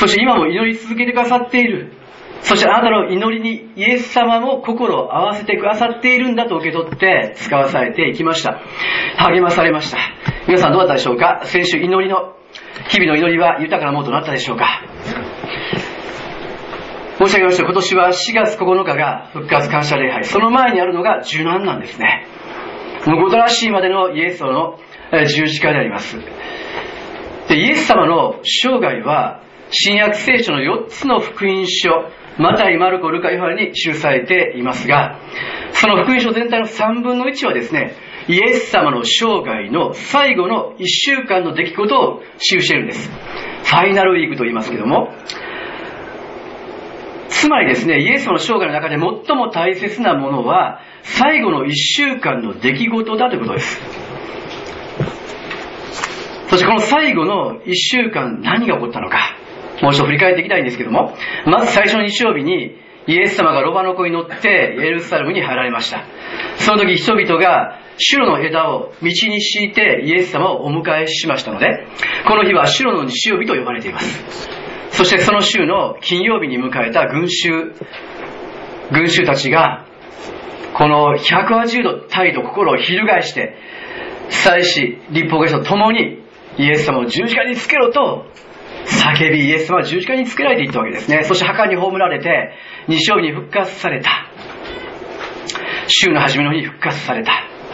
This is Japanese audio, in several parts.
そして今も祈り続けてくださっている。そしてあなたの祈りにイエス様も心を合わせてくださっているんだと受け取って使わされていきました。励まされました。皆さんどうだったでしょうか。先週祈りの日々の祈りは豊かなものとなったでしょうか。申し上げました。今年は4月9日が復活感謝礼拝、その前にあるのが受難なんですね。むごたらしいまでのイエス様の十字架であります。で、イエス様の生涯は新約聖書の4つの福音書、マタイ、マルコ、ルカ、ヨハネに記されていますが、その福音書全体の3分の1はですね、イエス様の生涯の最後の1週間の出来事を記しているんです。ファイナルウィークと言いますけども、つまりですね、イエス様の生涯の中で最も大切なものは最後の1週間の出来事だということです。そしてこの最後の1週間何が起こったのか、もう一度振り返っていきたいんですけども、まず最初の日曜日にイエス様がロバの子に乗ってエルサレムに入られました。その時人々がシュロの枝を道に敷いてイエス様をお迎えしましたので、この日はシュロの日曜日と呼ばれています。そしてその週の金曜日に迎えた群衆たちがこの180度態度心を翻して祭司律法学者と共にイエス様を十字架につけろと叫び、イエス様は十字架につけられていったわけですね。そして墓に葬られて日曜日に復活された。週の初めの日に復活された。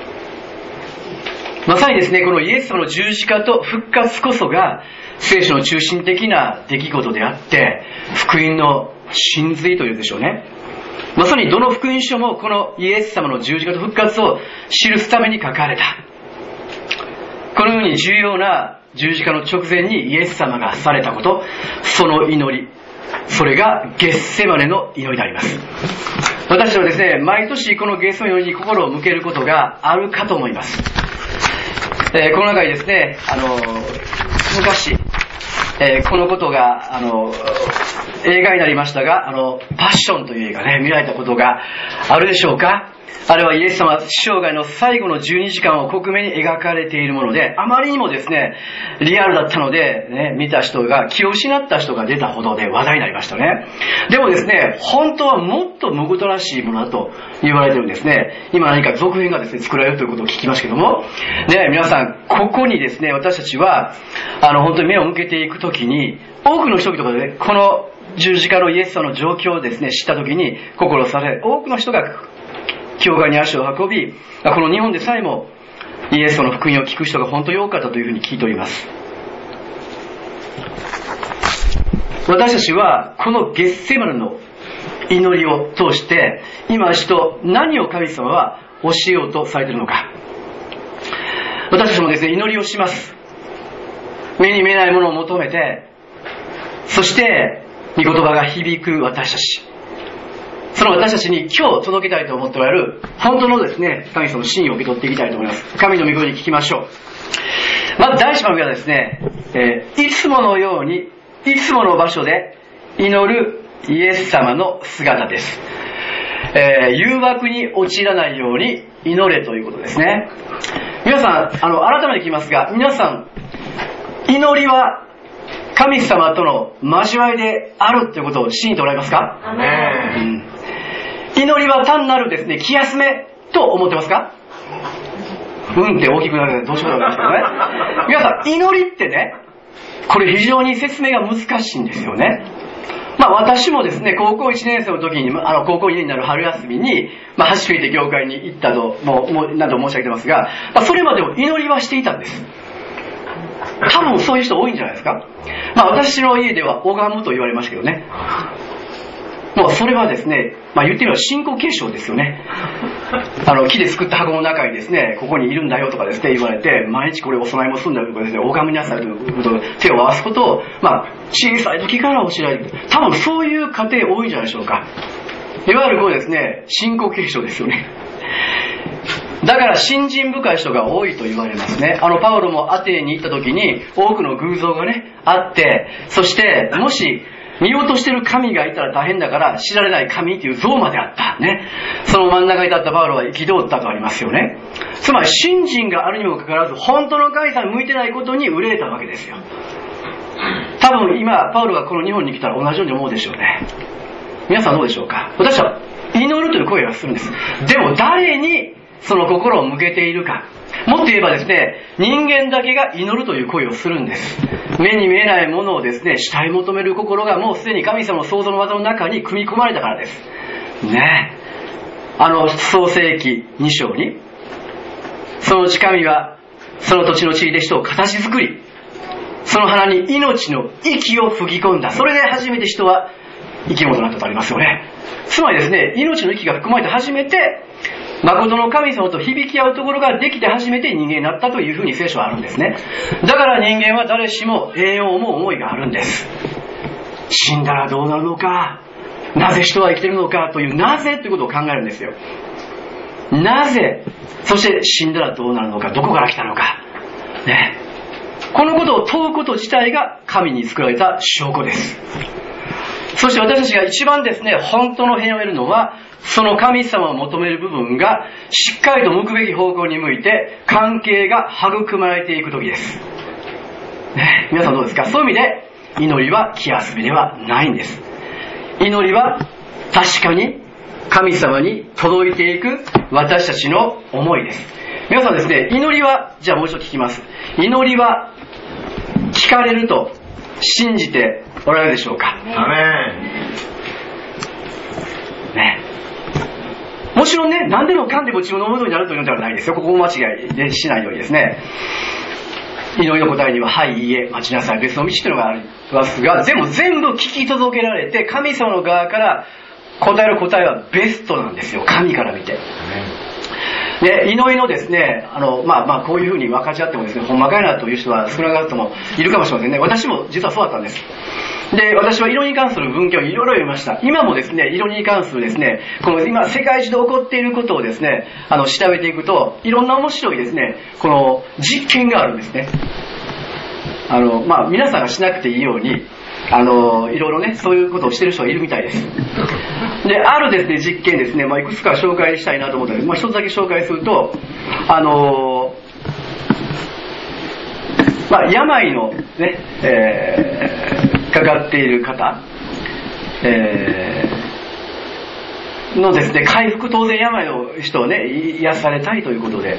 まさにですね、このイエス様の十字架と復活こそが聖書の中心的な出来事であって、福音の真髄というでしょうね。まさにどの福音書もこのイエス様の十字架と復活を記すために書かれた。このように重要な十字架の直前にイエス様がされたこと、その祈り、それがゲッセマネの祈りであります。私はですね、毎年このゲッセマネの祈りに心を向けることがあるかと思います。この中にですね、昔、このことが映画になりましたが、パッションという映画ね、見られたことがあるでしょうか。あれはイエス様生涯の最後の12時間を克明に描かれているもので、あまりにもですねリアルだったので、ね、見た人が気を失った人が出たほどで話題になりましたね。でもですね、本当はもっとむごたらしいものだと言われてるんですね。今何か続編がですね作られるということを聞きますけども、ね、皆さんここにですね、私たちは本当に目を向けていくときに、多くの人々がね、この十字架のイエス様の状況をですね知ったときに心され、多くの人が教会に足を運び、この日本でさえもイエスの福音を聞く人が本当に多かったというふうに聞いております。私たちはこのゲッセマネの祈りを通して今一度何を神様は教えようとされているのか。私たちもですね、祈りをします。目に見えないものを求めて、そして御言葉が響く私たち、その私たちに今日届けたいと思っておられる本当のですね、神様の真意を受け取っていきたいと思います。神の御声に聞きましょう。まず第一番目はですね、いつものようにいつもの場所で祈るイエス様の姿です。誘惑に陥らないように祈れということですね。皆さん改めて聞きますが、皆さん祈りは神様との交わりであるということを信じておられますか？アメン。祈りは単なるですね、気休めと思ってますか？って大きくなるのでどうしようもないんですけどね。皆さん祈りってね、これ非常に説明が難しいんですよね。私もですね、高校1年生の時に高校2年になる春休みに初めて教会に行ったと何度も申し上げてますが、それまでも祈りはしていたんです。多分そういう人多いんじゃないですか。私の家では拝むと言われましたけどね。もうそれはですね、言ってみれば信仰継承ですよね。木で作った箱の中にですね、ここにいるんだよとかですね言われて、毎日これお供えもするんだよとかですね、拝みなさいということで手を合わすことを小さい時から教えられて、多分そういう家庭多いんじゃないでしょうか。いわゆるこうですね、信仰継承ですよね。だから信心深い人が多いと言われますね。パウロもアテネに行った時に多くの偶像がねあって、そしてもし見落としてる神がいたら大変だから知られない神という像まであったね。その真ん中に立ったパウロは憤ったとありますよね。つまり信心があるにもかかわらず本当の神様に向いてないことに憂えたわけですよ。多多分今パウロがこの日本に来たら同じように思うでしょうね。皆さんどうでしょうか。私は祈るという声がするんです。でも誰にその心を向けているか。もっと言えばですね、人間だけが祈るという声をするんです。目に見えないものをですね、主体求める心がもうすでに神様の創造の技の中に組み込まれたからです。ね。創世記2章に、そのうち神はその土地の地で人を形作り、その花に命の息を吹き込んだ。それで初めて人は生き物となったとありますよね。つまりですね、命の息が含まれて初めて誠の神様と響き合うところができて初めて人間になったというふうに聖書はあるんですね。だから人間は誰しも永遠を思う思いがあるんです。死んだらどうなるのか、なぜ人は生きているのかというなぜということを考えるんですよ。なぜ、そして死んだらどうなるのか、どこから来たのか、ね、このことを問うこと自体が神に作られた証拠です。そして私たちが一番ですね、本当の平和を得るのは、その神様を求める部分がしっかりと向くべき方向に向いて関係が育まれていく時です、ね、皆さんどうですか。そういう意味で祈りは気休めではないんです。祈りは確かに神様に届いていく私たちの思いです。皆さんですね、祈りは、じゃあもう一度聞きます。祈りは聞かれると信じておられるでしょうか。 アメン。 ね、もちろんね、何でもかんでも自分の思うようになるというのではないですよ。ここを間違いでしないようにですね、祈りの答えにははい、いいえ、待ちなさい、別の道というのがありますが、全部聞き届けられて、神様の側から答える答えはベストなんですよ、神から見て。で、祈りのですね、こういうふうに分かち合ってもですね、ほんまかいなという人は少なからずともいるかもしれませんね。私も実はそうだったんです。で、私は祈りに関する文献をいろいろ読みました。今もですね、祈りに関するですね、この今世界中で起こっていることをですね、調べていくと、いろんな面白いですね、この実験があるんですね。皆さんがしなくていいように、いろいろね、そういうことをしている人がいるみたいです。で、あるですね、実験ですね、いくつか紹介したいなと思ったので、一つだけ紹介すると、病のね、かかっている方、のですね、回復、当然病の人をね、癒されたいということで、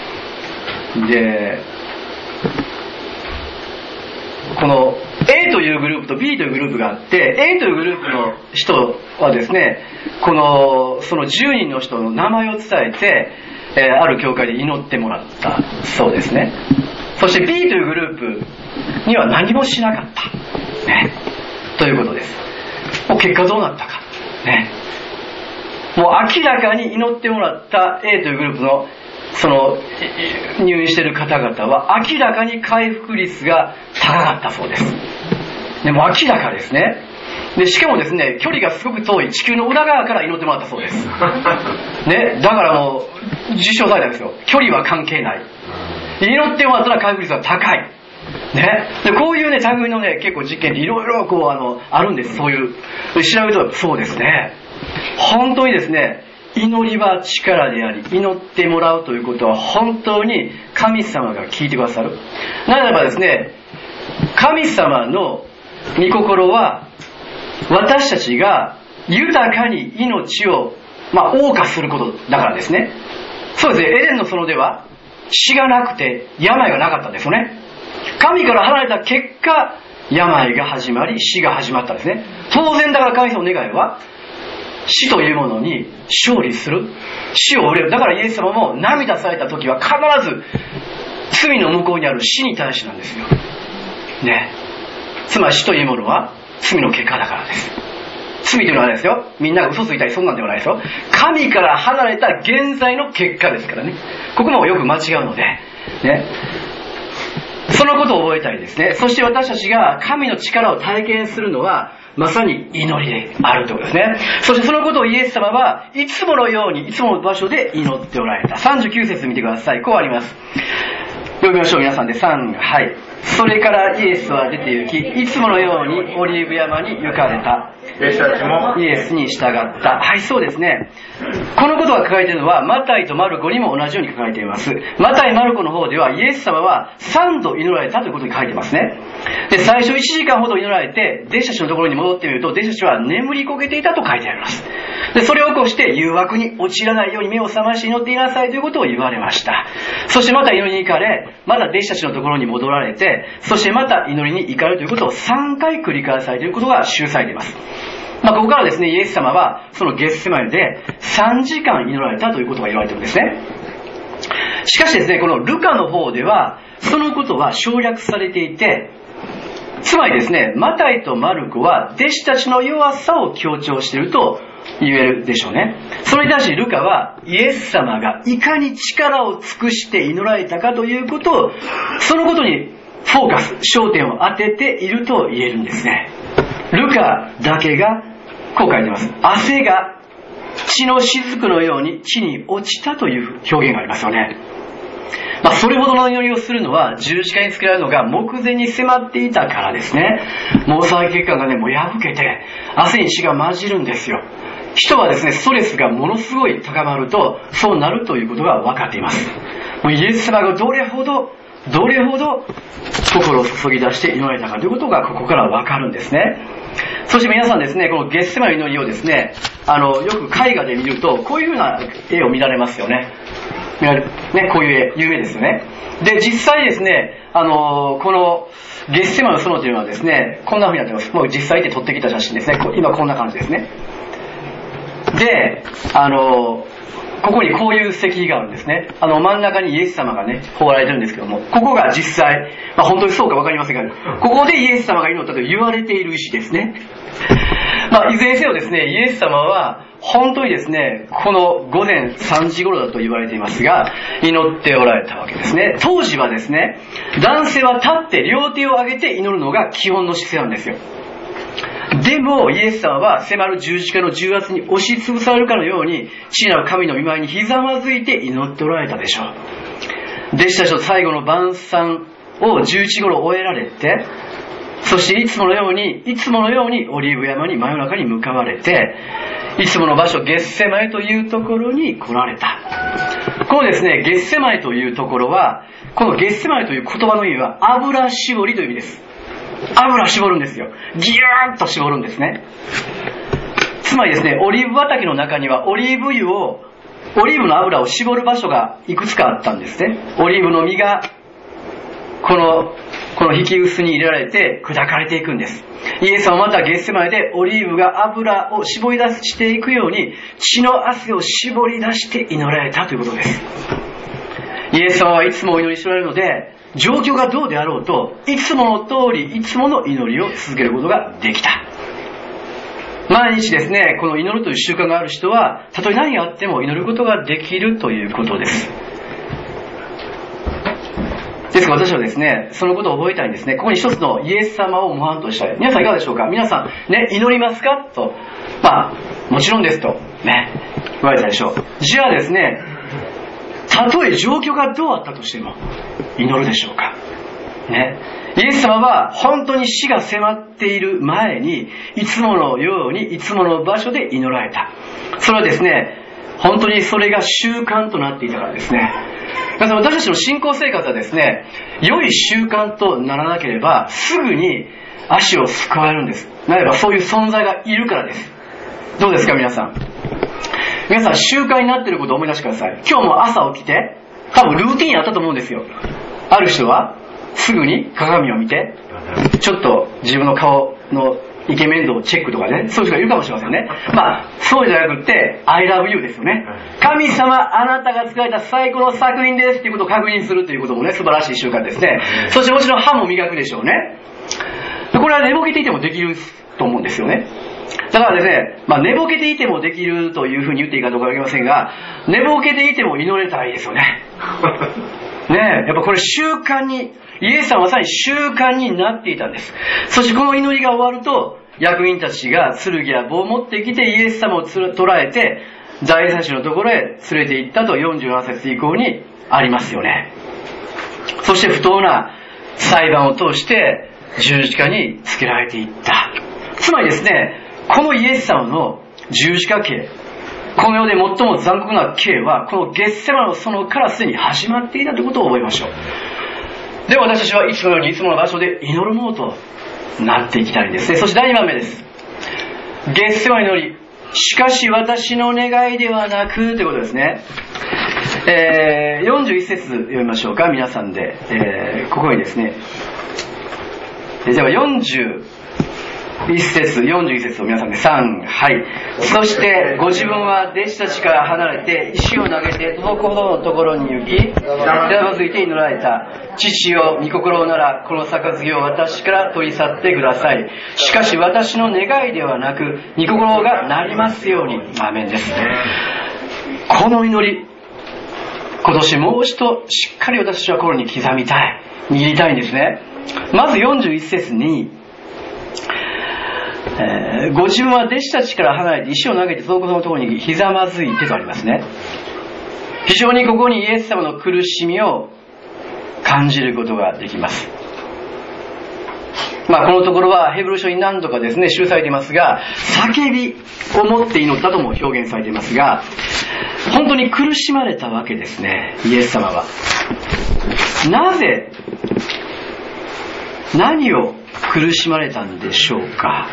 この A というグループと B というグループがあって、A というグループの人はですね、その10人の人の名前を伝えて、ある教会で祈ってもらったそうですね。そして B というグループには何もしなかった、ね、ということです。もう結果どうなったか、ね、もう明らかに祈ってもらった A というグループのその入院している方々は明らかに回復率が高かったそうです。でも明らかですね。でしかもですね、距離がすごく遠い地球の裏側から祈ってもらったそうです、ね、だからもう実証されたんですよ。距離は関係ない、祈ってもらったら回復率が高い、ね、でこういうね類のね結構実験っていろいろあるんです。そういう調べるとそうですね、本当にですね、祈りは力であり、祈ってもらうということは本当に神様が聞いてくださる。ならばですね、神様の御心は私たちが豊かに命を謳歌することだからですね。そうですね、エデンの園では死がなくて病がなかったんですよね。神から離れた結果、病が始まり死が始まったんですね。当然だから神様の願いは死というものに勝利する、死を憂える。だからイエス様も涙された時は必ず罪の向こうにある死に対してなんですよ、ね、つまり死というものは罪の結果だからです。罪というのはですよ、みんなが嘘ついたりそんなんではないですよ。神から離れた現在の結果ですからね。ここもよく間違うので、ね、そのことを覚えたいですね。そして私たちが神の力を体験するのはまさに祈りであるということですね。そしてそのことをイエス様はいつものようにいつもの場所で祈っておられた。39節見てください。こうあります。読みましょう皆さんで。3、はい。 それからイエスは出て行き、いつものようにオリーブ山に行かれた。 弟子たちもイエスに従った。はい、そうですね。このことが書かれているのは、マタイとマルコにも同じように書かれています。マタイ、マルコの方では、イエス様は3度祈られたということに書いていますね。で、最初1時間ほど祈られて、弟子たちのところに戻ってみると、弟子たちは眠りこけていたと書いてあります。で、それを起こして誘惑に陥らないように目を覚まし祈っていなさいということを言われました。そしてまた祈りに行かれ、また弟子たちのところに戻られて、そしてまた祈りに行かれるということを3回繰り返されていることが記されています。ここからですね、イエス様はそのゲッセマネで3時間祈られたということが言われているんですね。しかしですね、このルカの方ではそのことは省略されていて、つまりですね、マタイとマルコは弟子たちの弱さを強調していると言えるでしょうね。それに対しルカはイエス様がいかに力を尽くして祈られたかということを、そのことにフォーカス、焦点を当てていると言えるんですね。ルカだけがこう書いてます。汗が血の雫のように地に落ちたという表現がありますよね。それほどの祈りをするのは十字架につけられるのが目前に迫っていたからですね。毛細血管がね、もう破けて汗に血が混じるんですよ。人はですね、ストレスがものすごい高まるとそうなるということが分かっています。もうイエス様がどれほど心を注ぎ出して祈られたかということがここから分かるんですね。そして皆さんですね、このゲッセマネの祈りをですね、よく絵画で見るとこういうふうな絵を見られますよね。こういう絵有名ですよね。で、実際ですね、このゲッセマネの園というのはですね、こんな風になってます。もう実際で撮ってきた写真ですね。今こんな感じですね。で、ここにこういう石碑があるんですね。真ん中にイエス様がね、彫られてるんですけども、ここが実際、本当にそうか分かりませんが、ここでイエス様が祈ったと言われている石ですね。いずれにせよですね、イエス様は本当にですね、この午前3時頃だと言われていますが、祈っておられたわけですね。当時はですね、男性は立って両手を上げて祈るのが基本の姿勢なんですよ。でもイエス様は迫る十字架の重圧に押しつぶされるかのように、父なる神の御前にひざまずいて祈っておられたでしょう。弟子たちの最後の晩餐を11時頃終えられて、そしていつものようにオリーブ山に真夜中に向かわれて、いつもの場所ゲッセマネというところに来られた。このですね、ゲッセマネというところは、このゲッセマネという言葉の意味は油絞りという意味です。油絞るんですよ。ギューッと絞るんですね。つまりですね、オリーブ畑の中にはオリーブの油を絞る場所がいくつかあったんですね。オリーブの実がこの引き臼に入れられて砕かれていくんです。イエス様はまたゲッセマネでオリーブが油を絞り出していくように血の汗を絞り出して祈られたということです。イエス様はいつもお祈りしておられるので、状況がどうであろうといつもの通りいつもの祈りを続けることができた。毎日ですね、この祈るという習慣がある人はたとえ何があっても祈ることができるということです。ですから私はですね、そのことを覚えたいんですね。ここに一つのイエス様を模範としたい。皆さんいかがでしょうか。皆さんね、祈りますかと、もちろんですとね言われたでしょう。じゃあですね、たとえ状況がどうあったとしても祈るでしょうかね。イエス様は本当に死が迫っている前にいつものようにいつもの場所で祈られた。それはですね、本当にそれが習慣となっていたからですね。私たちの信仰生活はですね、良い習慣とならなければすぐに足をすくわれるんです。なればそういう存在がいるからです。どうですか皆さん。皆さん習慣になっていることを思い出してください。今日も朝起きて多分ルーティンあったと思うんですよ。ある人はすぐに鏡を見てちょっと自分の顔のイケメン度をチェックとかね、そういう人がいるかもしれませんね。そうじゃなくて I love you ですよね。神様あなたが作られた最高の作品ですっていうことを確認するということもね、素晴らしい習慣ですね。そしてもちろん歯も磨くでしょうね。これは寝ぼけていてもできると思うんですよね。だからですね、寝ぼけていてもできるというふうに言っていいかどうかわかりませんが、寝ぼけていても祈れたらいいですよね。ねえ、やっぱこれ習慣に、イエス様はまさに習慣になっていたんです。そしてこの祈りが終わると、役員たちが剣や棒を持ってきてイエス様を捕らえて、大祭司のところへ連れて行ったと47節以降にありますよね。そして不当な裁判を通して十字架につけられていった。つまりですね、このイエス様の十字架刑、この世で最も残酷な刑はこのゲッセマの園からすでに始まっていたということを覚えましょう。で、私たちはいつもようにいつもの場所で祈るものとなっていきたいんですね。そして第2番目です。ゲッセマの祈り、しかし私の願いではなくということですね。41節読みましょうか、皆さんで。ここにですね、では41節、41節を皆さんで3、はい。そしてご自分は弟子たちから離れて石を投げて届くほどのところに行き、ひざまずいて祈られた。父よ、御心ならこの杯を私から取り去ってください。しかし私の願いではなく御心がなりますように。アーメンです。この祈り、今年もう一度しっかり私たちは心に刻みたい、握りたいんですね。まず41節に、ご自分は弟子たちから離れて石を投げて遠くのところにひざまずいてとありますね。非常にここにイエス様の苦しみを感じることができます。このところはヘブル書に何度かですね記されていますが、叫びを持って祈ったとも表現されていますが、本当に苦しまれたわけですね、イエス様は。なぜ、何を苦しまれたんでしょうか。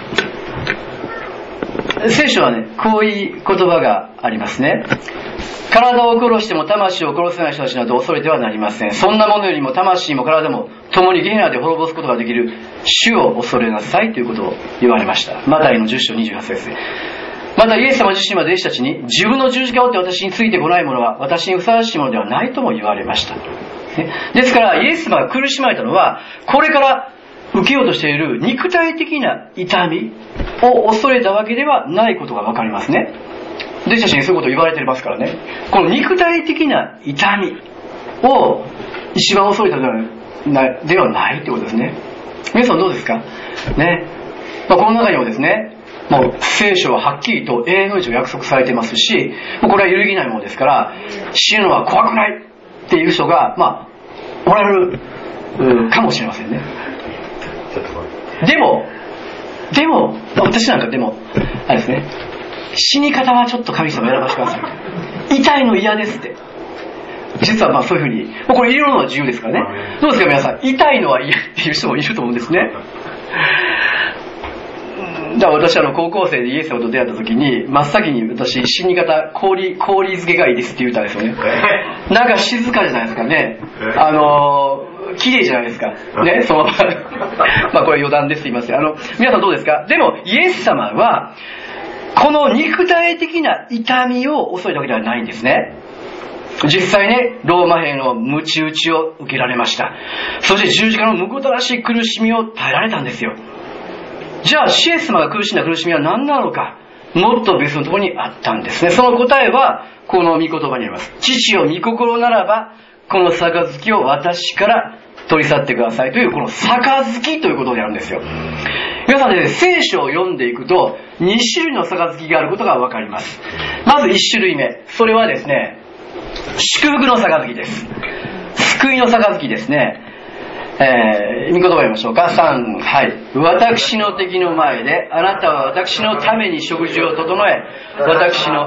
聖書はね、こういう言葉がありますね。体を殺しても魂を殺せない人たちなど恐れてはなりません。そんなものよりも魂も体も共にゲヘナで滅ぼすことができる主を恐れなさいということを言われました。マタイの10章28節です。またイエス様自身は弟子たちに、自分の十字架を追って私についてこない者は私にふさわしいものではないとも言われました。ですからイエス様が苦しまれたのは、これから受けようとしている肉体的な痛みを恐れたわけではないことが分かりますね。弟子たちにそういうことを言われていますからね。この肉体的な痛みを一番恐れたではないということですね。皆さんどうですかね。この中にもですね、もう聖書ははっきりと永遠の命を約束されていますし、これは揺るぎないものですから、死ぬのは怖くないっていう人がおられるかもしれませんね。でも私なんかあれですね、死に方はちょっと神様選ばせてください。痛いの嫌ですって。実はそういうふうに、これ入れるのは自由ですからね。どうですか皆さん、痛いのは嫌っていう人もいると思うんですね。だから私高校生でイエス様と出会った時に、真っ先に私、死に方氷漬けがいいですって言ったんですよね。なんか静かじゃないですかね。綺麗じゃないですかね。そのこれ余談です、すいません。皆さんどうですか。でもイエス様はこの肉体的な痛みを恐れたわけではないんですね。実際ね、ローマ兵の鞭打ちを受けられました。そして十字架のむごたらしい苦しみを耐えられたんですよ。じゃあイエス様が苦しんだ苦しみは何なのか。もっと別のところにあったんですね。その答えはこの御言葉にあります。父よ、御心ならばこの杯を私から取り去ってくださいという、この杯ということであるんですよ。皆さんね、聖書を読んでいくと2種類の杯があることが分かります。まず1種類目、それはですね、祝福の杯です。救いの杯ですね。御言葉を読みましょうか。3、はい。私の敵の前であなたは私のために食事を整え、私の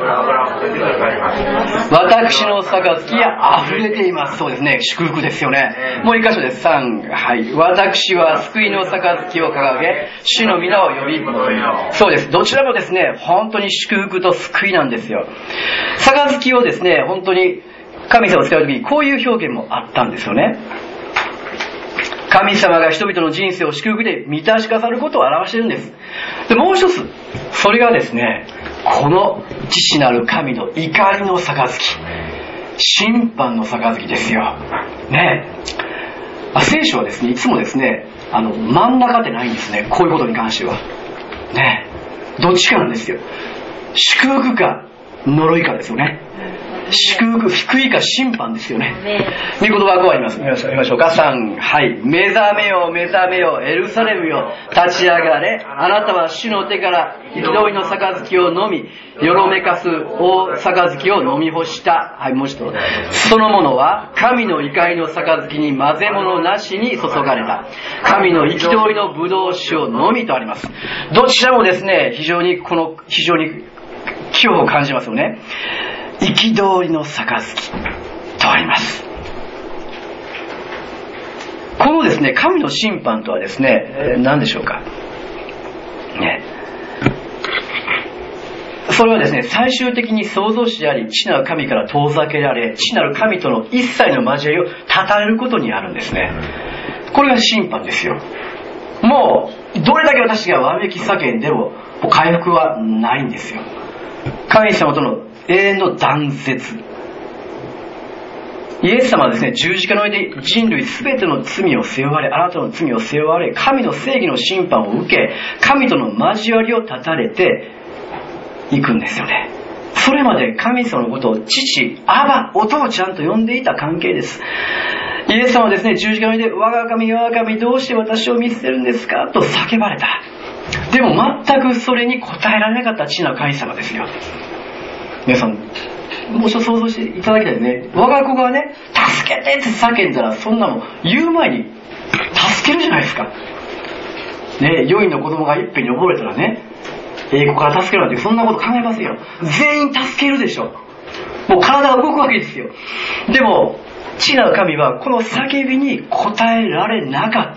杯が溢れています。そうですね、祝福ですよね。もう一箇所です。3、はい。私は救いの杯を掲げ、主の皆を呼び求める。そうです。どちらもですね、本当に祝福と救いなんですよ。杯をですね、本当に神様を使うときにこういう表現もあったんですよね。神様が人々の人生を祝福で満たし飾ることを表しているんです。で、もう一つ、それがですね、この父なる神の怒りの杯、審判の杯ですよ。ね。聖書はですね、いつもですね、真ん中でないんですね。こういうことに関しては。ね。どっちかなんですよ。祝福か呪いかですよね。 祝福、福井か審判ですよね。御言葉はこうあります。見ましょうか。3、はい。目覚めよ、目覚めよ、エルサレムよ、立ち上がれ。あなたは主の手から憤りの杯を飲み、よろめかす大杯を飲み干した。はい、もう一度。そのものは神の怒りの杯に混ぜ物なしに注がれた。神の憤りの葡萄酒を飲みとあります。どちらもですね、非常に恐怖を感じますよね。憤りの杯とあります。このですね、神の審判とはですね、何でしょうかね。それはですね、最終的に創造主であり、父なる神から遠ざけられ、父なる神との一切の交わりを断たれることにあるんですね。これが審判ですよ。もうどれだけ私がわめき叫んでも回復はないんですよ。神様との永遠の断絶。イエス様はですね、十字架の上で人類すべての罪を背負われ、あなたの罪を背負われ、神の正義の審判を受け、神との交わりを断たれていくんですよね。それまで神様のことを父、アバ、お父ちゃんと呼んでいた関係です。イエス様はですね、十字架の上で、我が神、我が神、どうして私を見捨てるんですかと叫ばれた。でも全くそれに応えられなかった父なる神様ですよ。皆さん、もうちょっと想像していただきたいですね。我が子がね、助けてって叫んだら、そんなもん言う前に助けるじゃないですか。ね、4人の子供がいっぺんに溺れたらね、英語から助けるなんてそんなこと考えますよ。全員助けるでしょ。もう体が動くわけですよ。でも父なる神はこの叫びに応えられなかった。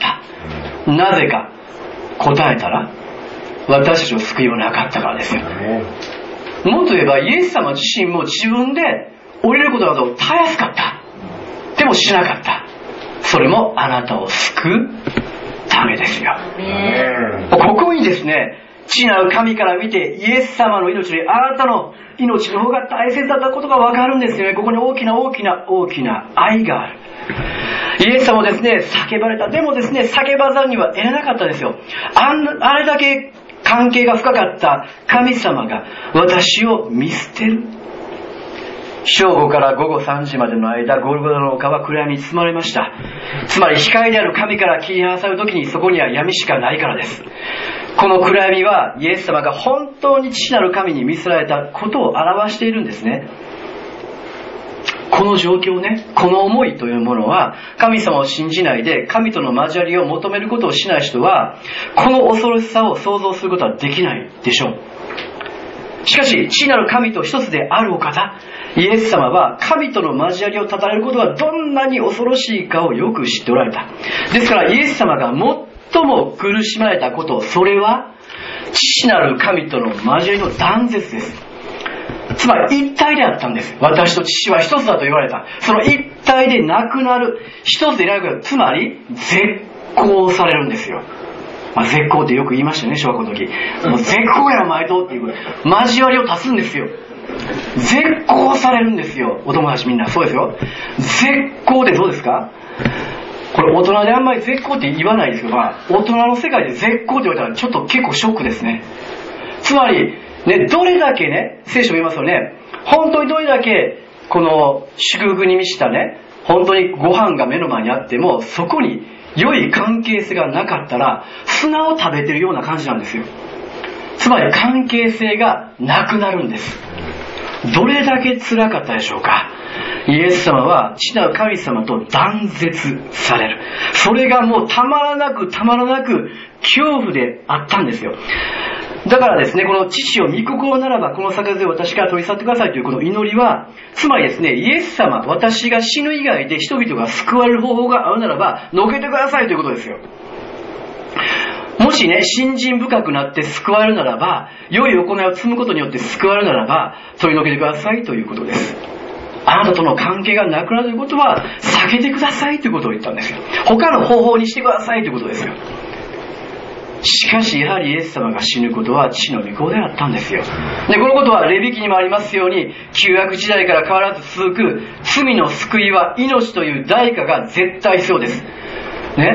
なぜか。答えたら私たちの救いはなかったからですよ。もっと言えばイエス様自身も自分で降りることなどたやすかった。でもしなかった。それもあなたを救うためですよ。ここにですね、父なる神から見てイエス様の命よりあなたの命の方が大切だったことがわかるんですよね。ここに大きな愛がある。イエス様もですね、叫ばれた。でもですね、叫ばざるには得なかったですよ。あれだけ関係が深かった神様が私を見捨てる。正午から午後3時までの間、ゴルゴダの丘は暗闇に包まれました。つまり光である神から切り離される時にそこには闇しかないからです。この暗闇はイエス様が本当に父なる神に見捨てられたことを表しているんですね。この状況ね、この思いというものは、神様を信じないで神との交わりを求めることをしない人は、この恐ろしさを想像することはできないでしょう。しかし父なる神と一つであるお方イエス様は神との交わりを断たれることがどんなに恐ろしいかをよく知っておられた。ですからイエス様が最も苦しまれたこと、それは父なる神との交わりの断絶です。つまり一体であったんです。私と父は一つだと言われた。その一体でなくなる、一つでなくなる、つまり絶交されるんですよ。絶交ってよく言いましたね、小学校の時。もう絶交やお前とっていう交わりを足すんですよ。絶交されるんですよ。お友達みんなそうですよ。絶交ってどうですか？これ大人であんまり絶交って言わないですけど、大人の世界で絶交って言われたらちょっと結構ショックですね。つまりね、どれだけね、聖書を言いますよね、本当にどれだけこの祝福に満ちたね、本当にご飯が目の前にあってもそこに良い関係性がなかったら砂を食べてるような感じなんですよ。つまり関係性がなくなるんです。どれだけ辛かったでしょうか。イエス様は父なる神様と断絶される。それがもうたまらなく恐怖であったんですよ。だからですね、この父を御心ならばこの杯を私から取り去ってくださいというこの祈りは、つまりですね、イエス様、私が死ぬ以外で人々が救われる方法があるならばのけてくださいということですよ。もしね、信心深くなって救われるならば、良い行いを積むことによって救われるならば取り除けてくださいということです。あなたとの関係がなくなるということは避けてくださいということを言ったんですよ。他の方法にしてくださいということですよ。しかしやはりイエス様が死ぬことは父の御子であったんですよ。で、このことはレビ記にもありますように、旧約時代から変わらず続く罪の救いは命という代価が絶対必要ですね。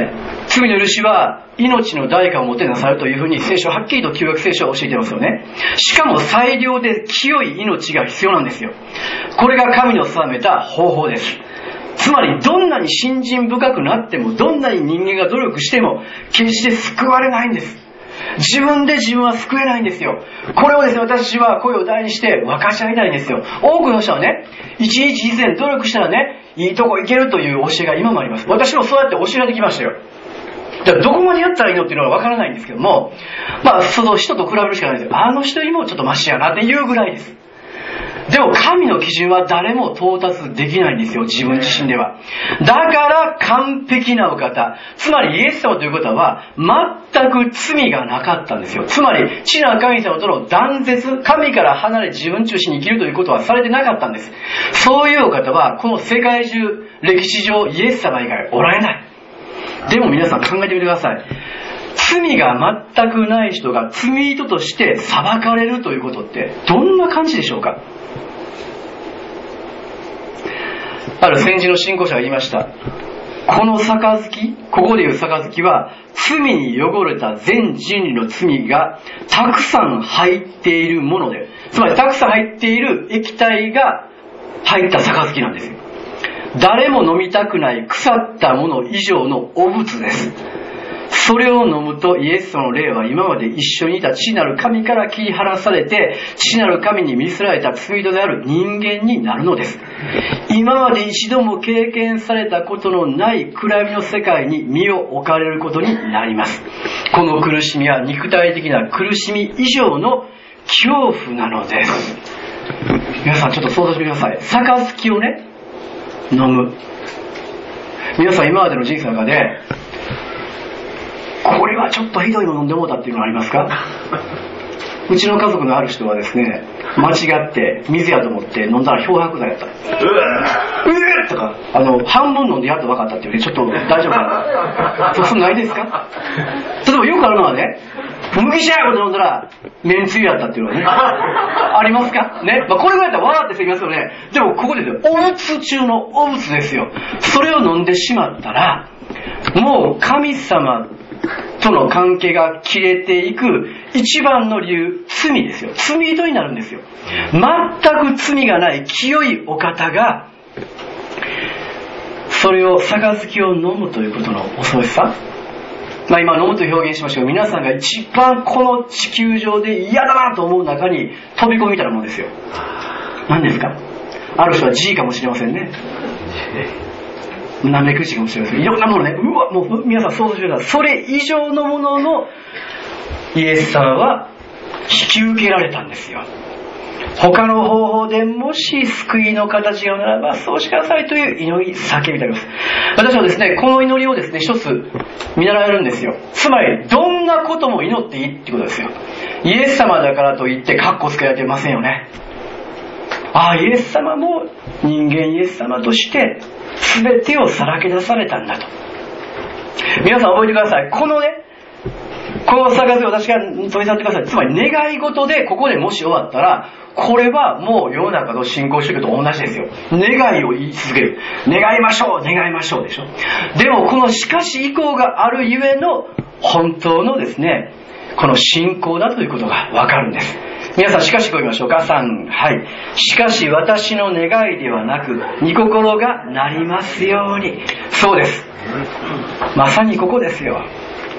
罪の許しは命の代価をもてなさるというふうに聖書はっきりと旧約聖書は教えてますよね。しかも最良で清い命が必要なんですよ。これが神の定めた方法です。つまりどんなに信心深くなっても、どんなに人間が努力しても決して救われないんです。自分で自分は救えないんですよ。これをですね、私は声を大にして分かち合いたいんですよ。多くの人はね、一日一善努力したらね、いいとこ行けるという教えが今もあります。私もそうやって教えられてきましたよ。だからどこまでやったらいいのっていうのは分からないんですけども、その人と比べるしかないんですよ。あの人よりもちょっとマシやなっていうぐらいです。でも神の基準は誰も到達できないんですよ、自分自身では。だから完璧なお方、つまりイエス様ということは全く罪がなかったんですよ。つまり父なる神様との断絶、神から離れ自分中心に生きるということはされてなかったんです。そういうお方はこの世界中、歴史上イエス様以外おられない。でも皆さん考えてみてください。罪が全くない人が罪人として裁かれるということってどんな感じでしょうか。ある先人の信仰者が言いました。この杯、ここでいう杯は罪に汚れた全人類の罪がたくさん入っているもので、つまりたくさん入っている液体が入った杯なんですよ。誰も飲みたくない腐ったもの以上の汚物です。それを飲むとイエスの霊は今まで一緒にいた父なる神から切り離されて、父なる神に見捨てられた罪人である人間になるのです。今まで一度も経験されたことのない暗闇の世界に身を置かれることになります。この苦しみは肉体的な苦しみ以上の恐怖なのです。皆さんちょっと想像してください。杯をね、飲む。皆さん今までの人生の中でこれはちょっとひどいの飲んでもうたっていうのはありますか？うちの家族のある人はですね、間違って水やと思って飲んだら漂白剤やった。とか半分飲んでやっと分かったっていうね、ちょっと大丈夫かな。そうないですか？例えばよくあるのはね、麦茶やこと飲んだらめんつゆやったっていうのはねありますかね。これぐらいだったら笑ってすぎますよね。でもここですよ、汚物中の汚物ですよ。それを飲んでしまったらもう神様との関係が切れていく一番の理由、罪ですよ。罪人になるんですよ。全く罪がない清いお方がそれを杯を飲むということの恐ろしさ、今飲むと表現しましたけど、皆さんが一番この地球上で嫌だなと思う中に飛び込みたいなものですよ。何ですか？ある人は G かもしれませんね。なめくじかもしれません。いろんなものね、もう皆さん想像してください。それ以上のもののイエス様は引き受けられたんですよ。他の方法でもし救いの形がならばそうしてくださいという祈り叫びであります。私はですね、この祈りをですね、一つ見習えるんですよ。つまりどんなことも祈っていいってことですよ。イエス様だからといってカッコつけられてませんよね。イエス様も人間イエス様として全てをさらけ出されたんだと。皆さん覚えてください。この杯を私が取り去ってください。つまり願い事でここでもし終わったら、これはもう世の中の信仰主義と同じですよ。願いを言い続ける。願いましょう、願いましょうでしょ。でもこのしかし以降があるゆえの本当のですね、この信仰だということがわかるんです。皆さんしかしこう言いましょうか。3、はい。しかし私の願いではなく御心がなりますように。そうです。まさにここですよ。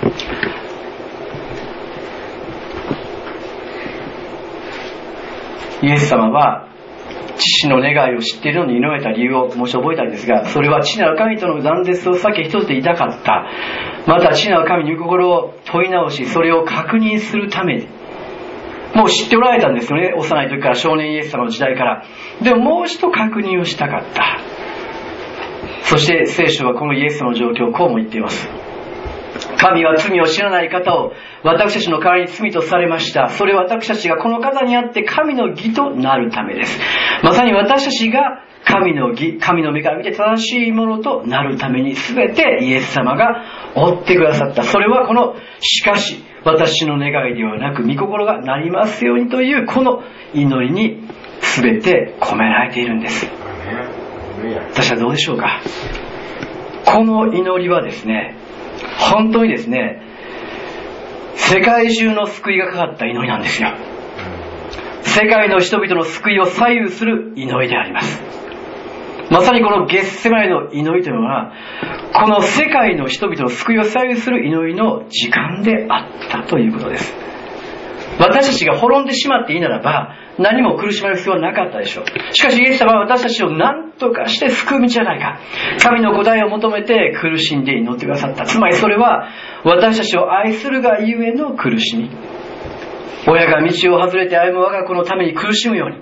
イエス様は父の願いを知っているのに祈れた理由をもし覚えたいんですが、それは父なる神との断絶を避け一つでいたかった。また父なる神に御心を問い直し、それを確認するために、もう知っておられたんですよね。幼い時から少年イエス様の時代から。でももう一度確認をしたかった。そして聖書はこのイエスの状況をこうも言っています。神は罪を知らない方を私たちの代わりに罪とされました。それは私たちがこの方にあって神の義となるためです。まさに私たちが神の義、神の目から見て正しいものとなるために全てイエス様が追ってくださった。それはこのしかし私の願いではなく御心がなりますようにというこの祈りに全て込められているんです。私はどうでしょうか。この祈りはですね、 本当にですね、世界中の救いがかかった祈りなんですよ。世界の人々の救いを左右する祈りであります。まさにこのゲッセマネの祈りというのは、この世界の人々の救いを左右する祈りの時間であったということです。私たちが滅んでしまっていいならば、何も苦しまれる必要はなかったでしょう。しかしイエス様は私たちを何とかして救う道じゃないか。神の答えを求めて苦しんで祈ってくださった。つまりそれは私たちを愛するがゆえの苦しみ。親が道を外れて歩む我が子のために苦しむように、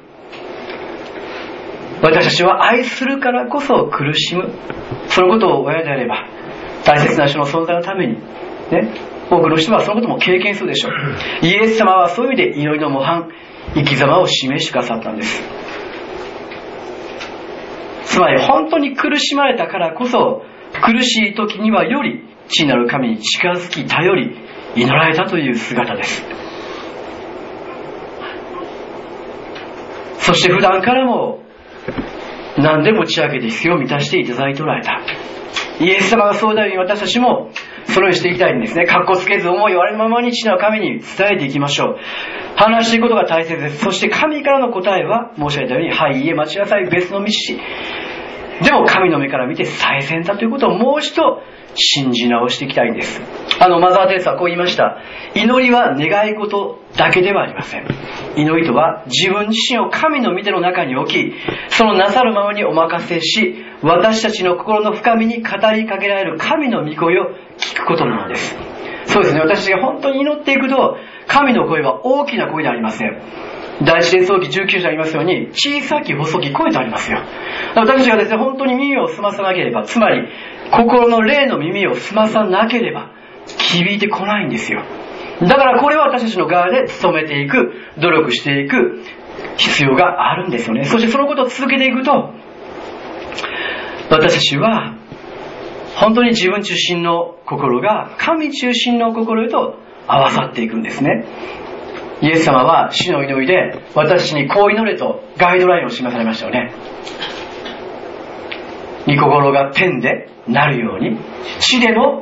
私たちは愛するからこそ苦しむ。そのことを親であれば、大切な人の存在のためにね、多くの人はそのことも経験するでしょう。イエス様はそういう意味で祈りの模範、生き様を示してくださったんです。つまり本当に苦しまれたからこそ、苦しい時にはより父なる神に近づき頼り祈られたという姿です。そして普段からも何でも打ち明けて必要を満たしていただいておられた。イエス様がそうだように私たちもそのようにしていきたいんですね。かっこつけず思いをあるままに父なる神に伝えていきましょう。話していくことが大切です。そして神からの答えは申し上げたように、はい、いえ、待ちなさい、別の道。でも神の目から見て最善だということをもう一度信じ直していきたいんです。マザー・テレサはこう言いました。祈りは願い事だけではありません。祈りとは自分自身を神の御手の中に置き、そのなさるままにお任せし、私たちの心の深みに語りかけられる神の御声を聞くことなのです。そうですね、私たちが本当に祈っていくと、神の声は大きな声ではありません。第一列王記19章にありますように、小さき細き声とありますよ。私たちがですね、本当に耳を澄まさなければ、つまり心の霊の耳を澄まさなければ響いてこないんですよ。だからこれは私たちの側で努めていく、努力していく必要があるんですよね。そしてそのことを続けていくと、私たちは本当に自分中心の心が神中心の心へと合わさっていくんですね。イエス様は主の祈りで私にこう祈れとガイドラインを示されましたよね。御心が天でなるように地でも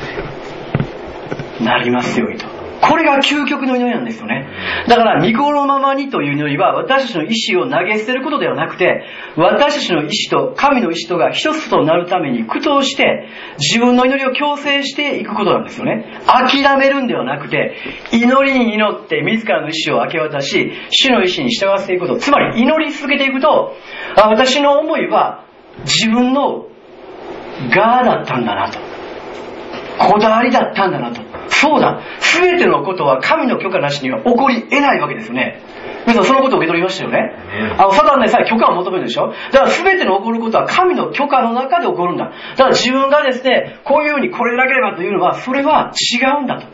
なりますようにと。これが究極の祈りなんですよね。だから御心のままにという祈りは私たちの意志を投げ捨てることではなくて、私たちの意志と神の意志とが一つとなるために苦闘して自分の祈りを強制していくことなんですよね。諦めるんではなくて、祈りに祈って自らの意志を明け渡し、主の意志に従わせていくこと。つまり祈り続けていくと、私の思いは自分の我だったんだなと、こだわりだったんだなと。そうだ、全てのことは神の許可なしには起こり得ないわけですよね。皆さんそのことを受け取りましたよね。サタンでさえ許可を求めるでしょ。だから全ての起こることは神の許可の中で起こるんだ。だから自分がですね、こういうふうにこれなければというのは、それは違うんだと。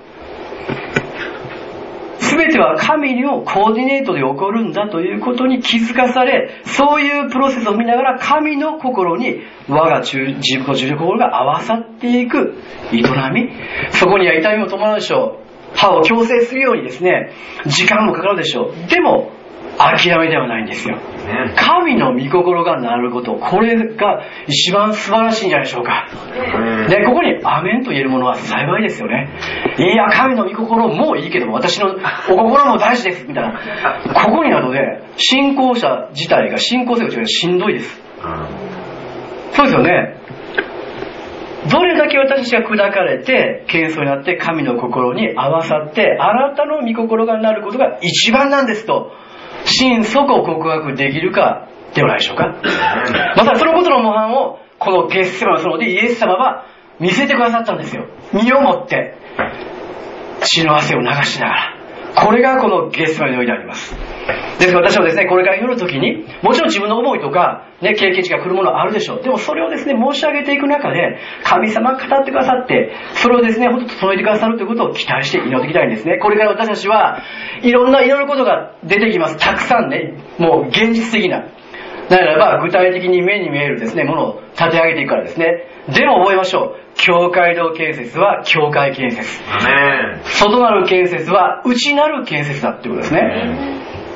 全ては神のコーディネートで起こるんだということに気づかされ、そういうプロセスを見ながら神の心に我が自分の中心の心が合わさっていく営み、そこには痛みも伴うでしょう。歯を矯正するようにですね、時間もかかるでしょう。でも諦めではないんですよ。神の御心がなること、これが一番素晴らしいんじゃないでしょうか。で、ここにアメンと言えるものは幸いですよね。いや、神の御心もいいけども、私のお心も大事ですみたいな。ここになるので、信仰者自体が信仰生活がしんどいです。そうですよね。どれだけ私たちが砕かれて謙遜になって神の心に合わさって、あなたの御心がなることが一番なんですと心底告白できるかではないでしょうか。またそのことの模範をこのゲッセマネの園でイエス様は見せてくださったんですよ。身をもって血の汗を流しながら。これがこのゲッセマネの祈りであります。ですから私はですね、これから祈るときにもちろん自分の思いとか、ね、経験値が来るものはあるでしょう。でもそれをですね、申し上げていく中で神様が語ってくださって、それをですね、本当整えてくださるということを期待して祈っていきたいんですね。これから私たちはいろんな祈ることが出てきます。たくさんね、もう現実的な、ならば具体的に目に見えるですね、ものを立て上げていくからですね。でも覚えましょう。教会堂建設は教会建設。外なる建設は内なる建設だっていうことですね。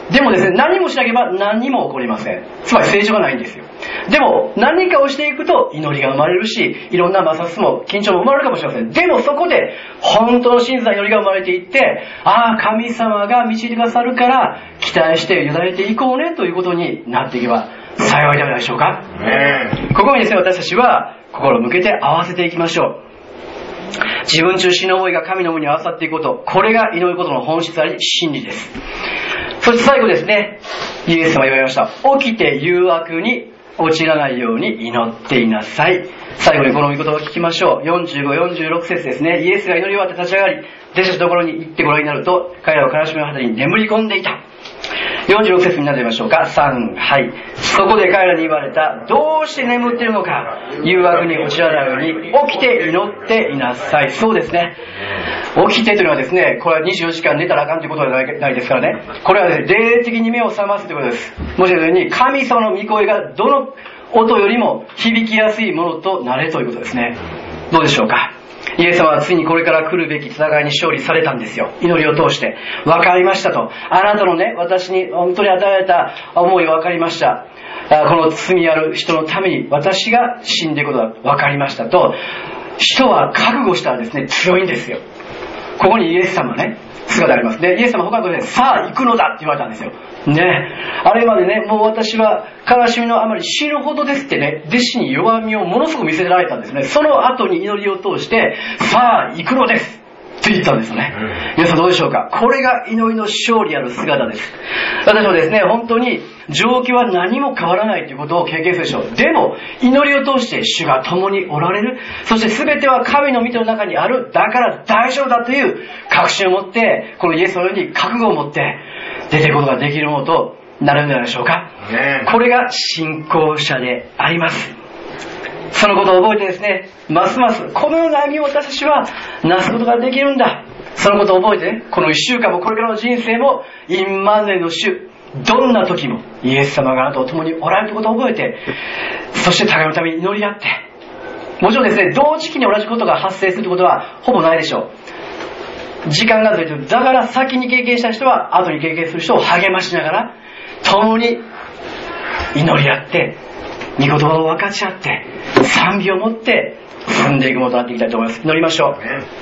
でもですね、何もしなければ何にも起こりません。つまり成長がないんですよ。でも何かをしていくと祈りが生まれるし、いろんな摩擦も緊張も生まれるかもしれません。でもそこで本当の真実な祈りが生まれていって、神様が導いてくださるから期待して委ねていこうねということになっていけば幸いではないでしょうか。ここにですね、私たちは心を向けて合わせていきましょう。自分中心の思いが神の思いに合わさっていくこと、これが祈ることの本質あり真理です。そして最後ですね、イエス様が言われました。起きて誘惑に陥らないように祈っていなさい。最後にこの御言葉を聞きましょう。45、46節ですね。イエスが祈り終わって立ち上がり、弟子たちのところに行ってご覧になると、彼らは悲しみの果てに眠り込んでいた。46節になってみましょうか。3、はい。そこで彼らに言われた。どうして眠っているのか。誘惑に陥らないように起きて祈っていなさい。そうですね。起きてというのはですね、これは24時間寝たらあかんということではないですからね。これはね、霊的に目を覚ますということです。もしろのように、神様の御声がどの音よりも響きやすいものとなれということですね。どうでしょうか。イエス様はついにこれから来るべき戦いに勝利されたんですよ。祈りを通して。分かりましたと。あなたのね、私に本当に与えられた思いを分かりました。この罪ある人のために私が死んでいくことが分かりましたと。人は覚悟したらですね、強いんですよ。ここにイエス様ね、姿があります。で、イエス様は他のことで、さあ行くのだって言われたんですよ。ね。あれまでね、もう私は悲しみのあまり死ぬほどですってね、弟子に弱みをものすごく見せられたんですね。その後に祈りを通して、さあ行くのですって言ったんですよね。皆さんどうでしょうか。これが祈りの勝利ある姿です。私もですね、本当に状況は何も変わらないということを経験するでしょう。でも祈りを通して主が共におられる。そして全ては神の御手の中にある。だから大丈夫だという確信を持って、このイエスのように覚悟を持って出ていくことができるものとなるんじゃないでしょうか。これが信仰者であります。そのことを覚えてですね、ますますこのような歩みを私たちはなすことができるんだ。そのことを覚えてね、この1週間もこれからの人生もインマヌエルの主、どんな時もイエス様があなたと共におられるということを覚えて、そして互いのために祈り合って、もちろんですね、同時期に同じことが発生するということはほぼないでしょう。時間がずれている。だから先に経験した人は後に経験する人を励ましながら共に祈り合って、御言葉を分かち合って賛美を持って進んでいくものとなっていきたいと思います。祈りましょう。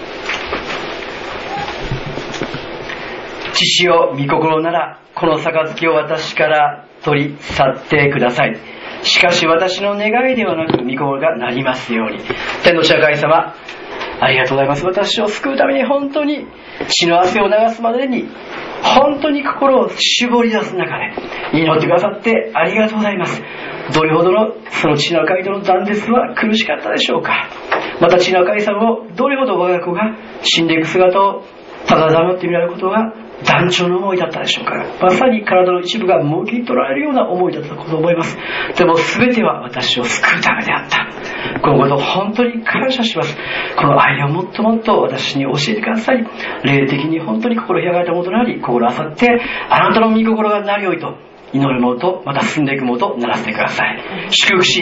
父よ、御心ならこの杯を私から取り去ってください。しかし私の願いではなく御心がなりますように。天の社会様、ありがとうございます。私を救うために本当に血の汗を流すまでに本当に心を絞り出す中で祈ってくださってありがとうございます。どれほどのその血の赤いとの断絶は苦しかったでしょうか。また血の赤いさをどれほど我が子が死んでいく姿をただ黙って見られることが断腸の思いだったでしょうか。まさに体の一部がもぎ取られるような思いだったことを思います。でも全ては私を救うためであった。このことを本当に感謝します。この愛をもっともっと私に教えてください。霊的に本当に心開かれたものとなり、心あさってあなたの御心がなりおいと祈るものとまた進んでいくものとならせてください。祝福し